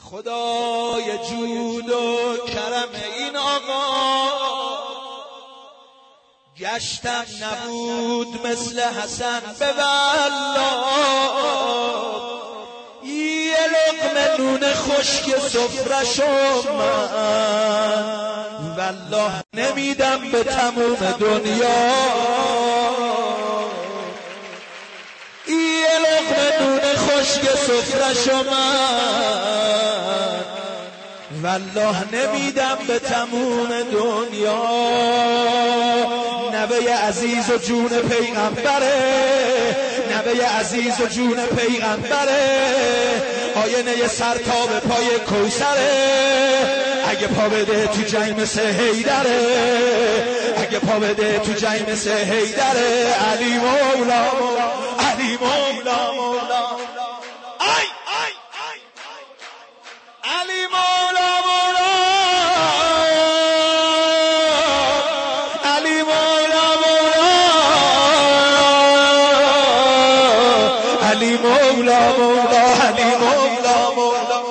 خدای جود و کرم این آقا گشتم نبود مثل حسن به والله یه لقمه نون خشک سفره‌شو من والله نمیدم به تموم دنیا یه لقمه نون خشک سفره‌شو من والله نمیدم به تموم دنیا نوه عزیز و جون پیغمبره نوه عزیز و جون پیغمبره آینه سرتاب پای کوثره اگه پا بده تو جنگ مثل حیدره اگه پا بده تو جنگ مثل حیدره علی مولا علی مولا مولا آی آی آی علی مولا مولا علی مولا مولا علی مولا مولا علی مولا مولا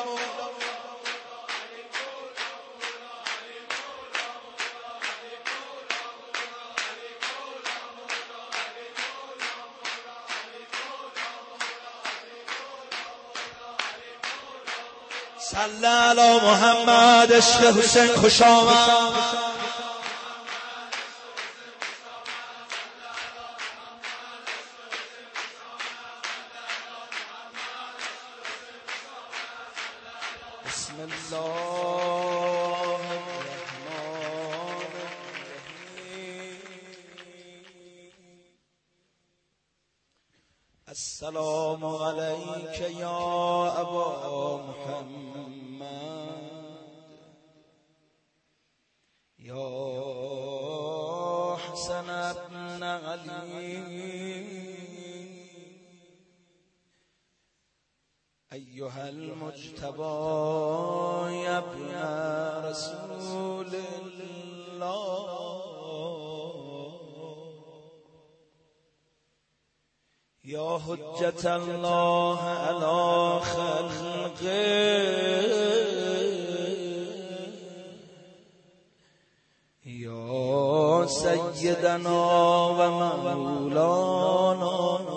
صلی علی محمد عشق حسین خوش آمد بسم الله الرحمن الرحیم السلام علیک یا ابا محمد یا حسن ابن علی ایها المجتبى یا ابن رسول الله یا حجت الله علی خلقه یا سیدنا و مولانا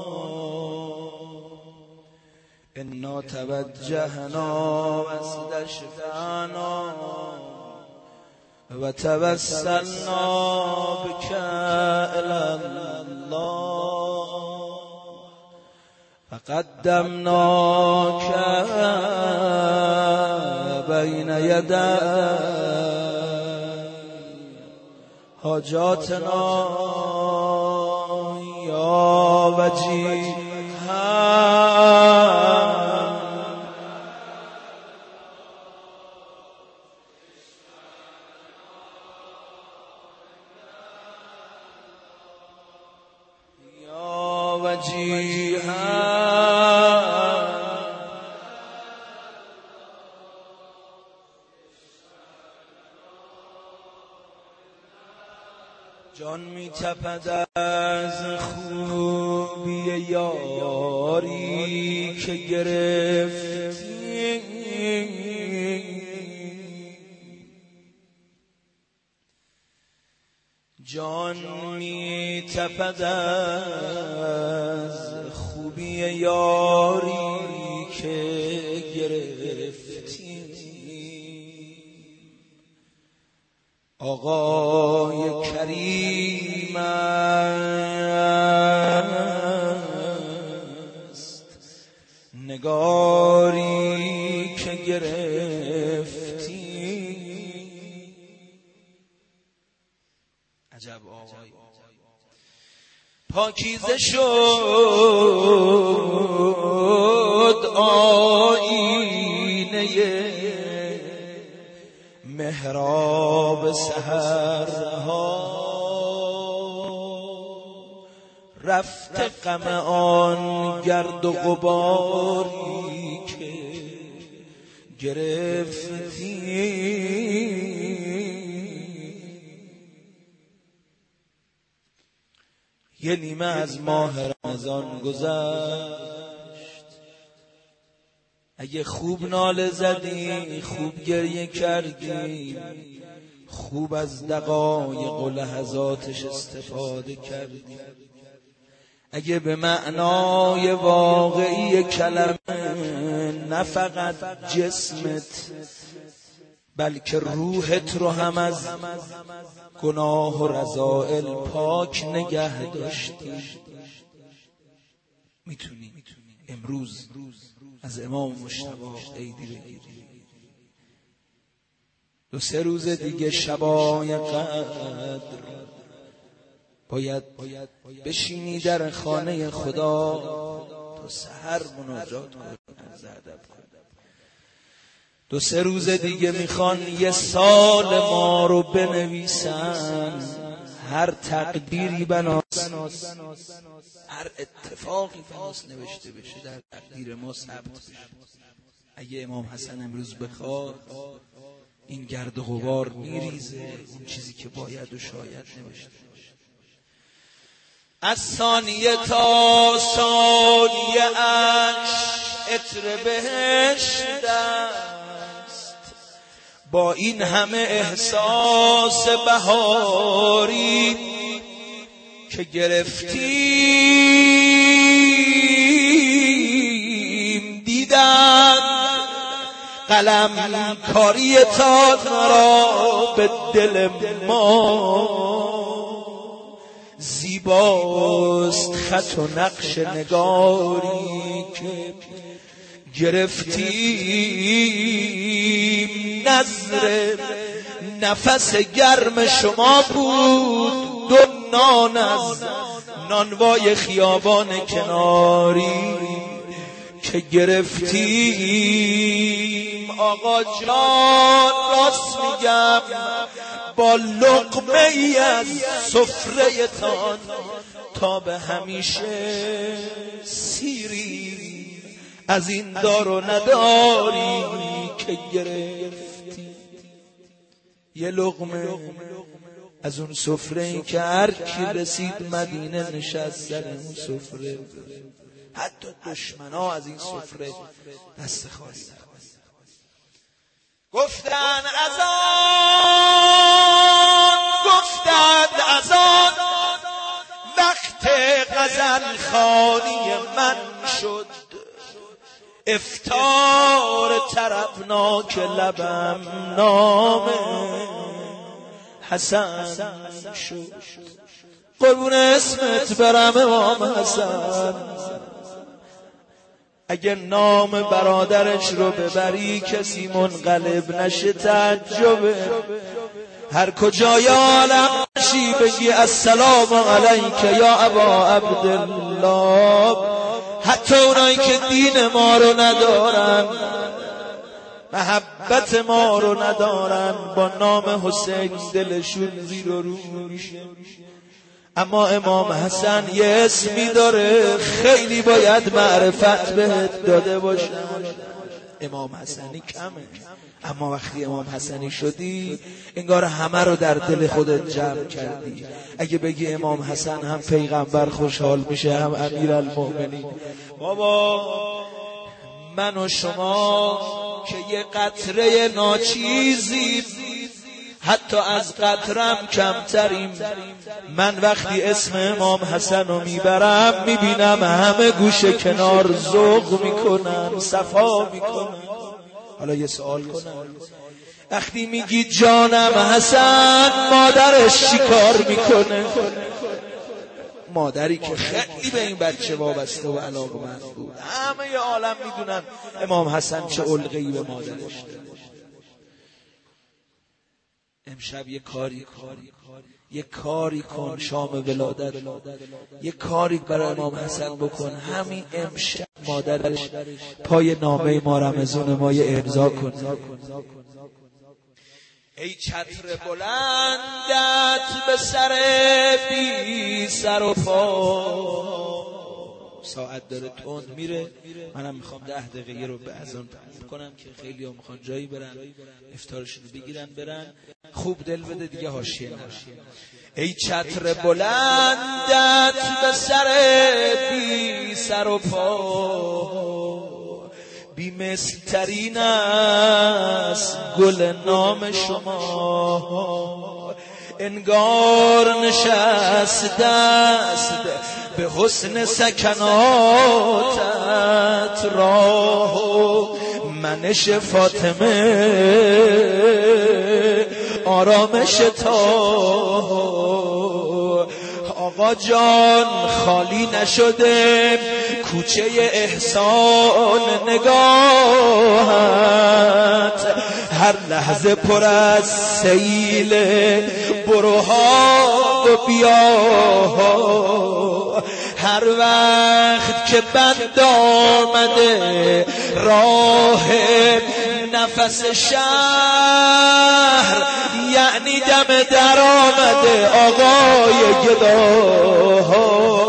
انا توجهنا و استشفعنا و توسلنا بک الی الله فقدمناک بین یدی حاجاتنا یا وجیها یا وجیها جان می تپد از خوبی یاری که گرفتی جان می تپد از خوبی یاری که گرفتی آقای کریم است نگاری که گرفتی عجب آقای پاکیزه شد آینه محراب سحرها رفت غم آن گرد و غباری که گرفتی یه نیمه از ماه رمضان گذشت اگه خوب ناله زدی، خوب گریه کردی، خوب از دقایق و لحظاتش استفاده کردی، اگه به معنای واقعی کلمه نه فقط جسمت بلکه روحت رو هم از گناه و رذائل پاک نگه داشتی، میتونی امروز از امام مجتبی عیدی بگیری. 2-3 روز دیگه شبای قدر باید بشینی در خانه خدا تا سحر مناجات کنی، عرض ادب کنی. 2-3 روز دیگه میخوان 1 سال ما رو بنویسن، هر تقدیری بناس، هر اتفاقی بناس نوشته بشه در تقدیر ما ثبت بشه. اگه امام حسن امروز بخواد این گرد و غبار میریزه، اون چیزی که باید و شاید نوشته بشه. از ثانیه تا ثانیه اش عطر بهشت است، با این همه احساس بهاری که گرفتیم، دیدم قلم کاری تا را به دل ما زیباست، خط و نقش نگاری که گرفتیم. نظر نفس گرم شما بود، 2 نان از نانوای خیابان کناری که گرفتیم. آقا جان راست میگم، با لقمه ای از سفره تان تا به همیشه سیری از این دار و نداری که گرفتی. 1 لقمه از اون سفره ای که هر کی رسید مدینه نشست سر اون سفره، حتی دشمنا از این سفره دست خواستن. گفتند از آن وقت غزل خوانی من شد، افطار طربناک لبم نام حسن شد. قربون اسمت برم امام حسن، اگه نام برادرش رو ببری کسی منقلب نشه تعجبه. هر کجای عالم باشی بگی السلام علیک یا ابا عبدالله. حتی اونایی که دین ما رو ندارن، محبت ما رو ندارن، با نام حسین دلشون زیر و رو میشه. اما امام حسن یه اسمی داره، خیلی باید معرفت بهت داده باشه. امام حسنی کمه، اما وقتی امام حسنی شدی انگار همه رو در دل خودت جمع کردی. اگه بگی امام حسن هم پیغمبر خوشحال میشه، هم امیرالمومنین. بابا من و شما که یه قطره ناچیزیم، حتی از قطرم کمتریم. من وقتی اسم امام حسن رو میبرم میبینم همه گوشه کنار ذوق میکنن، صفا میکنن. حالا یه سوال کنم، وقتی میگی جانم حسن مادرش چی کار میکنه؟ مادری که خیلی به این بچه وابسته و علاقه‌مند بود. همه عالم میدونن امام حسن چه علقه‌ای به مادرش داره. امشب یه کاری کن شام ولادت، یه کاری برای امام حسن بکن. همین امشب مادرش پای نامه ما رمضان ما یه امضا کن. ای چتر بلندت به سر بی سر و پا. ساعت داره تند میره، منم میخوام 10 دقیقه رو به اذان تموم کنم که خیلی ها میخوان جایی برن افطارشون رو بگیرن برن. خوب دل بده دیگه حاشیه نرن. ای چتر بلندت به سر بی سر و پا، بی‌مثل ترین است گل نام شما، انگار نشسته است به حسن سکناتت راه و منش فاطمه آرامش تا. آقا جان خالی نشده کوچه احسان نگاهت، هر لحظه پر از سیل بروها و بیاها. هر وقت که بند آمده راه نفس شهر، یعنی دم در آمده آقای گداها.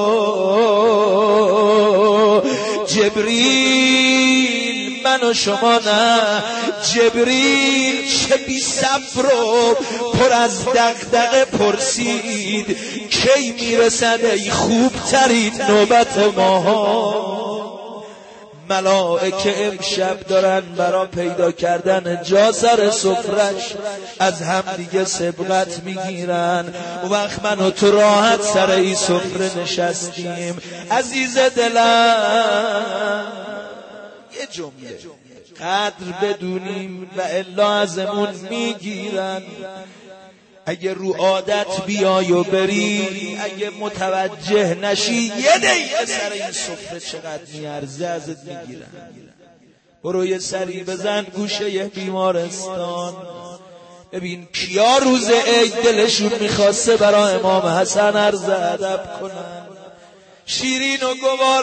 جبریل من و شما نه، جبریل چه بی صبر و پر از دغدغه پرسید کی میرسد ای خوب ترین نوبت ماها. ملائکه امشب دارن برا پیدا کردن جا سر سفرش از هم دیگه سبقت میگیرن. و وقت من و تو راحت سر این سفره نشستیم. عزیز دلم یه جمله قدر بدونیم و الا ازمون میگیرن. اگه رو عادت بیای و بری، اگه متوجه نشی یه دقیقه سر این سفره چقدر میارزه ازت میگیرن. برو یه سری بزن گوشه یه بیمارستان، ببین کیا روز عید دلشون میخواسته برا امام حسن عرض ادب کنن. شیرین و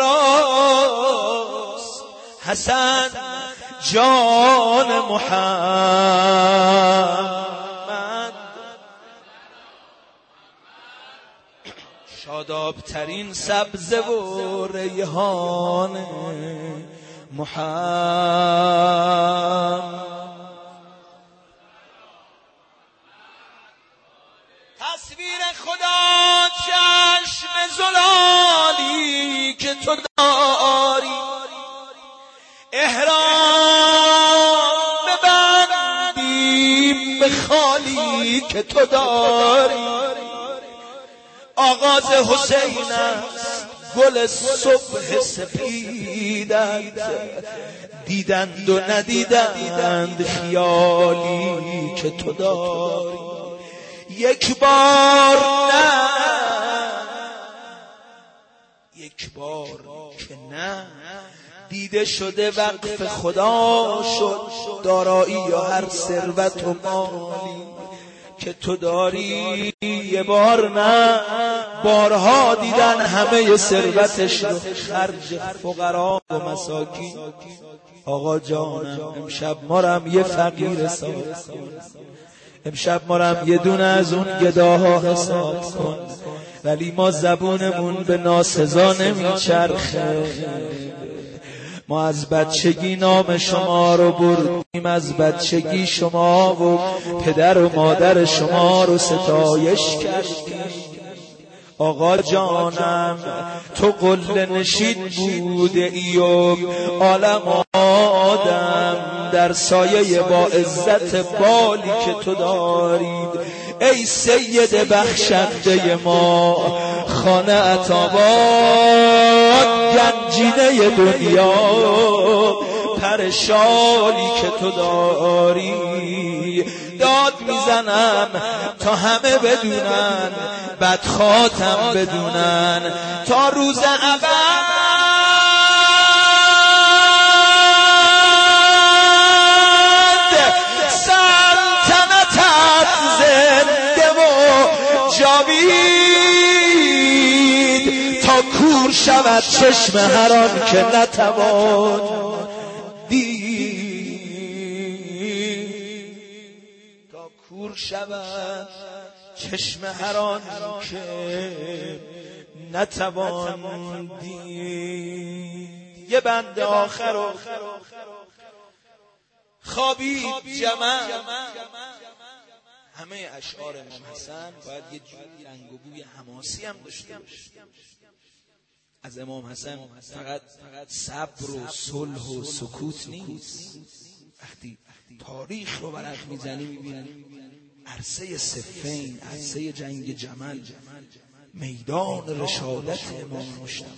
گواراست حسن جان محمد، شاداب ترین سبزه و ریحان محمد. تصویر خدا چشم زلالی که تو داری، احرام ببندیم به خالی که تو داری. آغاز حسین است گل صبح سپیدت، دیدند و ندیدند خیالی که تو داری. یک بار نه، یک بار که نه، دیده شده وقف خدا شد دارایی یا هر ثروت و مالی که تو داری. یه بار نه، بارها دیدن همه ثروتش رو خرج فقرا و مساکین. آقا جانم امشب مارم یه فقیر حساب کن، امشب مارم یه دونه از اون گداها حساب کن. ولی ما زبونمون به ناسزا نمیچرخه. ما از بچگی نام شما رو بردیم، از بچگی شما و پدر و مادر شما رو ستایش کردیم. آقا جانم تو قله نشین بوده ای و عالم آدم در سایه با عزت بالی که تو دارید. ای سید بخشنده ما، خانه عطاباد گنجینه دنیا، پرشالی که تو داری. داد میزنم تا همه بدونن، بدخاتم بدونن تا روز ابد. سلطنتت زنده و جاوید تا کور شود چشم هر آن که نتوان دید، تا کور شود چشم هر آن که نتوان دید. یه بند آخر و خوابید جمع. همه اشعار امام حسن باید یه جوری رنگ و بوی حماسی هم داشته باشه. از امام حسن فقط صبر و صلح و سکوت نیست. وقتی تاریخ رو ورق میزنی میبینی عرصه صفین، عرصه جنگ جمل، میدان رشادت امام مجتبی.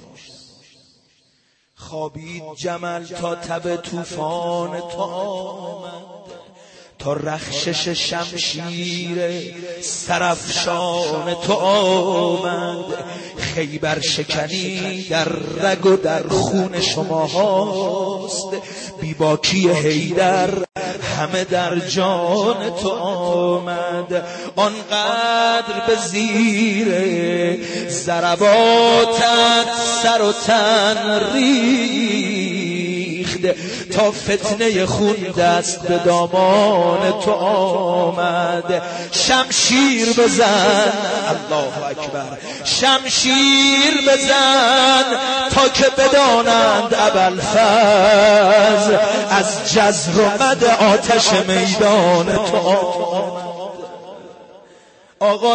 خوابید جمل تا تب طوفان تو آمد، تا رخشش شمشیر سرافشان تو آمد. خیبر شکنی در رگ و در خون شما هاست، بیباکی حیدر همه در جان تو آمد. آنقدر به زیر ضرباتت سر و تن ریخت، تا فتنه خون دست به دامان تو آمد. شمشیر بزن، الله اکبر، شمشیر بزن تا که بدانند ابوالفضل از جزر و مد آتش میدان تو آمد. آقا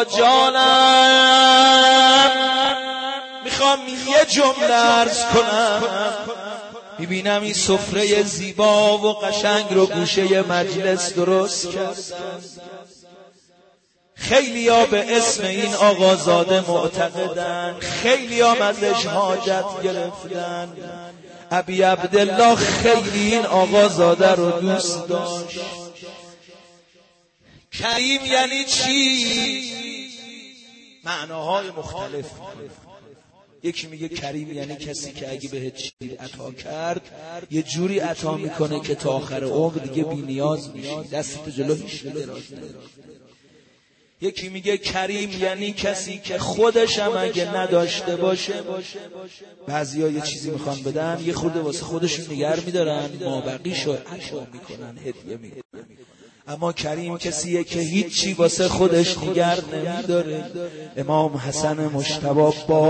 جانم میخوام یه جمله عرض کنم. میبینم این سفره زیبا و قشنگ رو گوشه مجلس درست کردن. خیلی ها به اسم این آقازاده معتقدن، خیلی ها ازش حاجت گرفتن. ابی عبدالله خیلی این آقازاده رو دوست داشت. کریم یعنی چی؟ معناهای مختلف. یکی میگه کریم یعنی کسی که اگه بهت چیزی عطا کرد یه جوری عطا میکنه که تا آخر عمر دیگه بی نیاز میشی، دستت جلو هیچ دراز نمیکنه. یکی میگه کریم یعنی کسی که خودش هم اگه نداشته باشه، بعضیا یه چیزی میخوان بدن یه خورده واسه خودشون نگه میدارن، ما بقیشو عطا میکنن، هدیه میکنن. اما کریم کسیه که هیچی واسه خودش نگه نمیداره. امام حسن مجتبی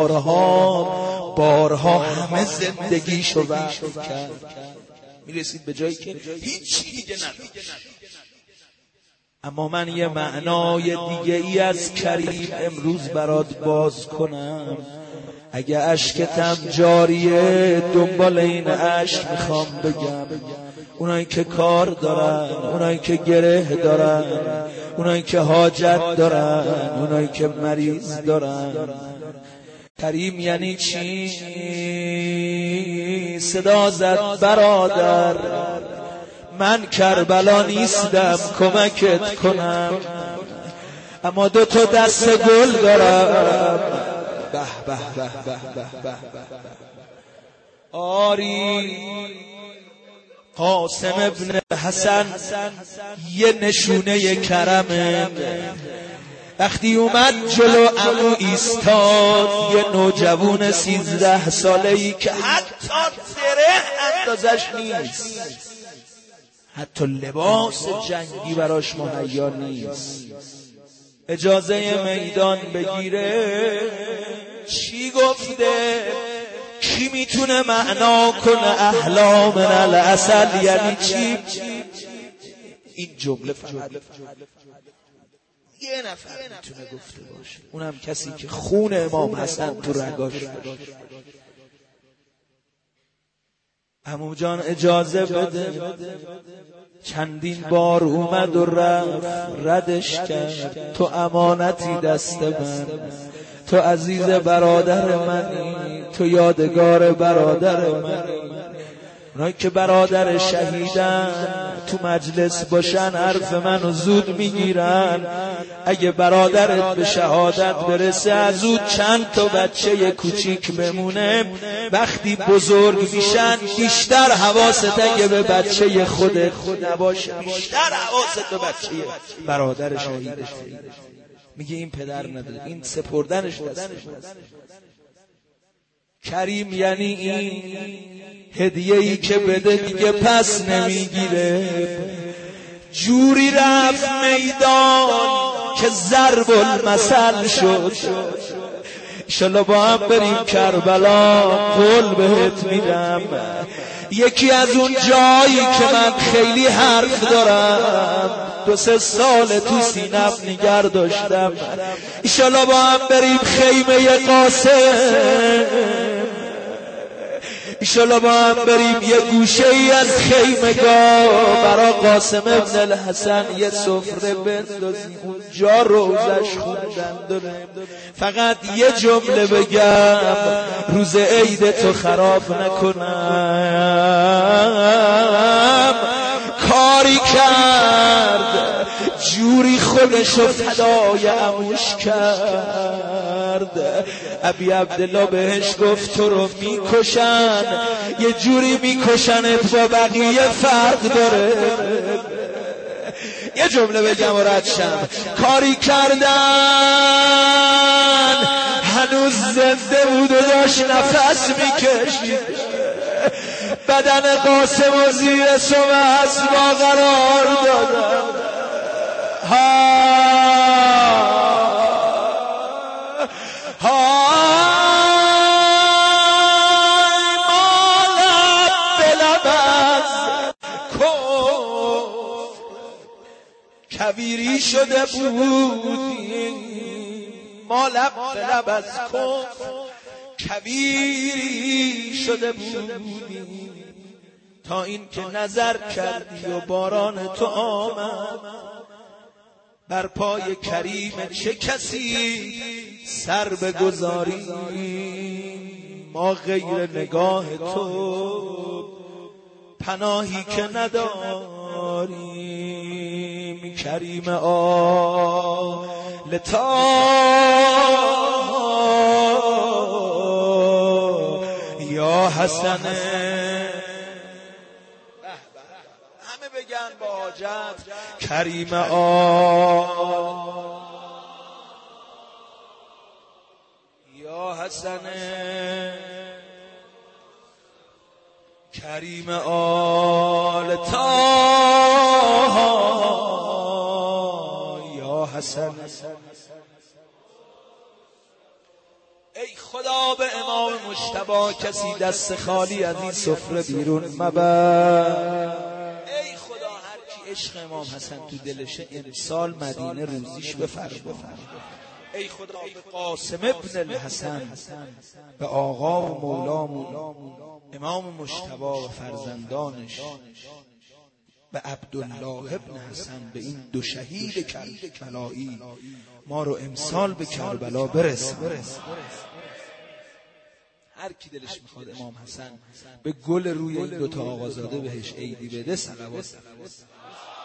بارها همه زندگیشو وقف کرد، میرسید به جایی که هیچی دیگه نداشت. اما من یه معنای دیگه ای از کریم امروز برات باز کنم. اگه اشکتم جاریه دنبال این اشک میخوام بگم. اونایی که کار دارن، اونایی که گره دارن، اونایی که حاجت دارن، اونایی که مریض دارن. کریم یعنی چی؟ صدا زد برادر، من کربلا نیستم کمکت کنم، اما 2 تا دست گل دارم. به به به به به به. آری قاسم ابن حسن یه نشونه کرمه. وقتی اومد جلو عمو ایستاد، یه نوجوان 13 ساله‌ای که حتی زره اندازش نیست، حتی لباس جنگی براش مهیا نیست، اجازه میدان بگیره. چی گفته؟ کی میتونه معنا کنه احلا من العسل یعنی چی؟ این جمله فقط یه نفر میتونه گفته باشه، اونم کسی که خون امام حسن تو رگاش. عمو جان اجازه بده. چندین بار اومد و رفت، ردش کرد. تو امانتی دست من، تو عزیز برادر منی، تو یادگار برادر منی. اونایی که برادر شهیدن تو مجلس باشن حرف منو زود میگیرن. اگه برادرت به شهادت برسه از او چند تا بچه کوچیک بمونه، وقتی بزرگ میشن بیشتر حواست اگه به بچه خودت نباشه، بیشتر حواست به بچه برادر شهیدت. میگه این پدر نداره، این سپردنش دستش. کریم یعنی این هدیه‌ای که بده دیگه پس نمیگیره. جوری رفت میدان که ضرب المثل شد. انشالله با هم بریم کربلا، قول بهت میدم. یکی از اون جایی که من خیلی حرف دارم 2-3 سال تو سینم نگر داشتم، انشالله با هم بریم خیمه قاسم. ایشالا با هم بریم یه گوشه ای از خیمگاه برا قاسم ابن الحسن یه سفره بندازیم، اونجا روزش خوندن داره. فقط یه جمله بگم روز عید تو خراب نکنم. کاری کرد جوری خودشو فدای عموش کرد، ابی عبدالله بهش گفت تو رو میکشن، یه جوری میکشنت با بقیه فرق داره. یه جمله بگم و رد شم. کاری کردن هنوز زنده بود و داشت نفس میکشید، بدن قاسم و زیر سم اسبا قرار دادن. کویری شده بودی ما لب به لب از کفر، کویری شده بودی تا این که نظر کردی و باران تو آمد. بر پای کریم چه کسی سر بگذاری، ما غیر نگاه تو پناهی که نداریم. کریم آل طه یا حسن، همه بگن با حاجت کریم آل یا حسن، کریم آل طه یا حسن. ای خدا به امام مجتبی کسی دست خالی از این سفره بیرون مبر. ای خدا هر کی عشق امام حسن تو دلشه امسال مدینه روزیش بفرما. ای خدا به قاسم ابن الحسن، به آقا و مولامون امام مجتبی و فرزندانش، به عبدالله ابن حسن، به این دو شهید کربلایی ما رو امسال به کربلا برسون. هر کی دلش میخواد امام حسن به گل روی این دوتا آقازاده بهش عیدی بده صلوات.